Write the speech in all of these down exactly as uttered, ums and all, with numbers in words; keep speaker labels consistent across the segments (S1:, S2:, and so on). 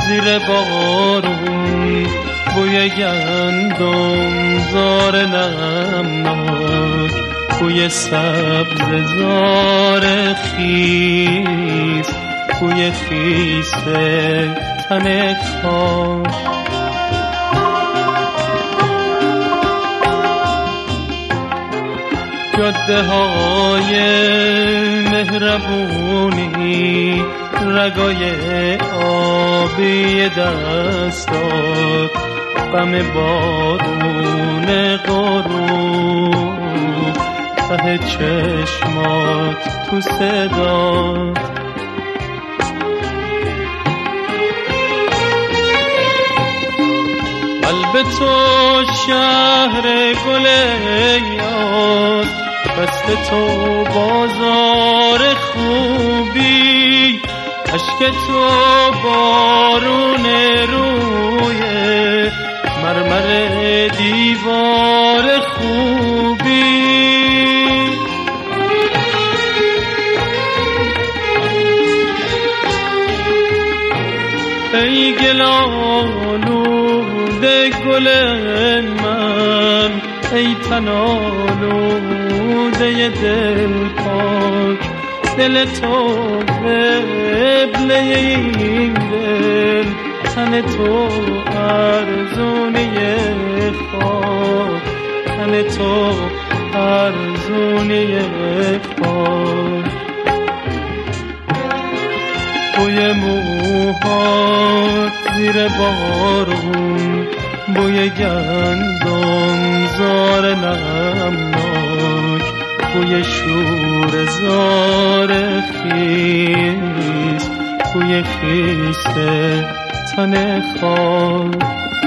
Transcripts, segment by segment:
S1: زیر بارون، بوی گندم زار نمناک، بوی سبز زار خیس، بوی خیس تن خاک. جاده های مهربونی، رگای آبی دستات، غم بارون غروب، ته چشمات تو صدات. قلب تو شهر گل یاد، دست تو بازار خوبی، اشک تو بارون روی مرمر دیوار خوبی. ای گل‌آلوده گل من، ای تن آلوده دل پاک، دل تو قبله این دل، تن تو ارزونی خاک، تن تو ارزونی خاک. بوی موهات زیر بارون، بوی گندم زار نمناک، بوی شور زار خیس، بوی خیس تن خاک.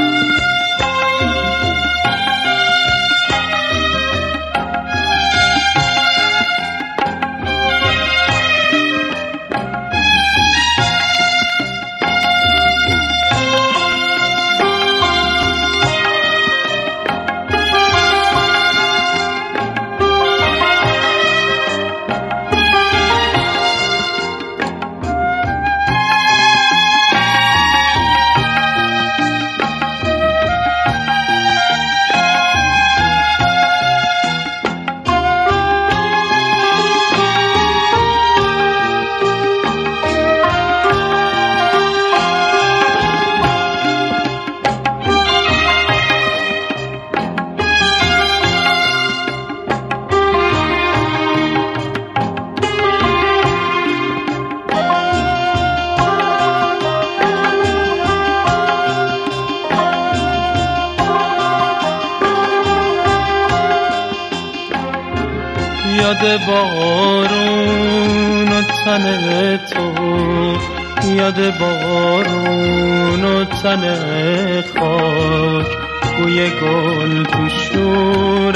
S1: یاد بارون و تن تو، یاد بارون و تن خاک، بوی گل تو شور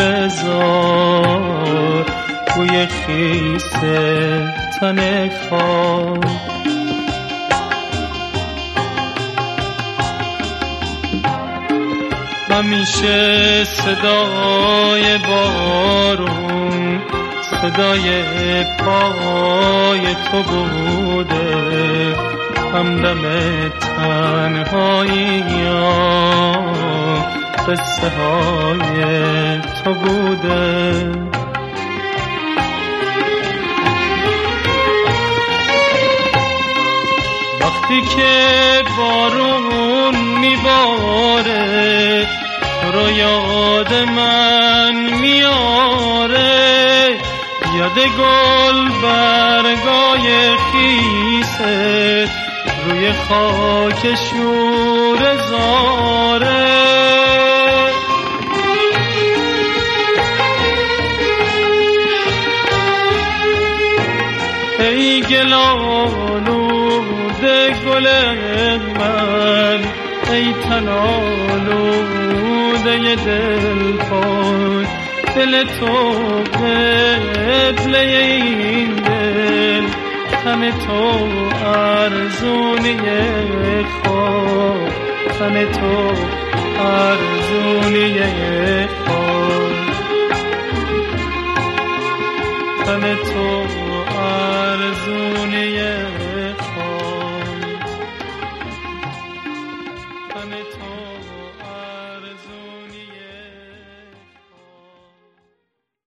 S1: زار، بوی خیس تن خاک. همیشه صدای بارون، صدای پای تو بوده، همدم تنهایی ها، قصه های تو بوده. وقتی که بارون میباره، تو رو یاد من میاره، یاد گل برگای خیسه، روی خاک شور زاره. ای گل‌آلوده گل من، ای تن آلوده دل پاک، دل تو قبله این دل، تن تو ارزونی خاک، تن تو ارزونی خاک، تن تو ارزونی